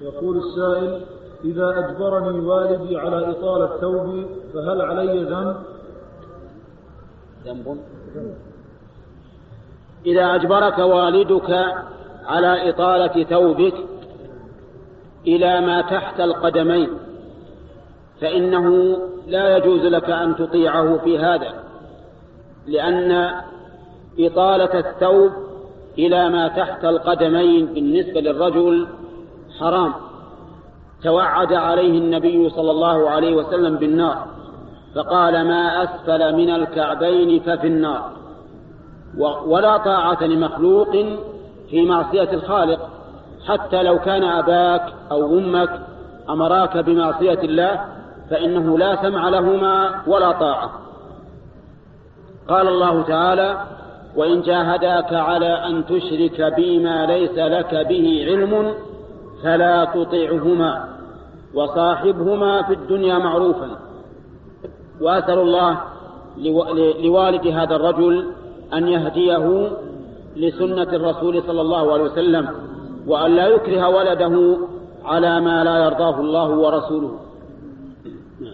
يقول السائل: إذا أجبرني والدي على إطالة ثوبي فهل علي ذنب؟ إذا أجبرك والدك على إطالة ثوبك إلى ما تحت القدمين فإنه لا يجوز لك أن تطيعه في هذا، لأن إطالة الثوب إلى ما تحت القدمين بالنسبة للرجل حرام، توعد عليه النبي صلى الله عليه وسلم بالنار فقال: ما أسفل من الكعبين ففي النار. ولا طاعة لمخلوق في معصية الخالق، حتى لو كان أباك أو أمك أمراك بمعصية الله فإنه لا سمع لهما ولا طاعة. قال الله تعالى: وإن جاهداك على أن تشرك بي ما ليس لك به علم فلا تطعهما وصاحبهما في الدنيا معروفا. وأسأل الله لوالد هذا الرجل أن يهديه لسنة الرسول صلى الله عليه وسلم، وأن لا يكره ولده على ما لا يرضاه الله ورسوله.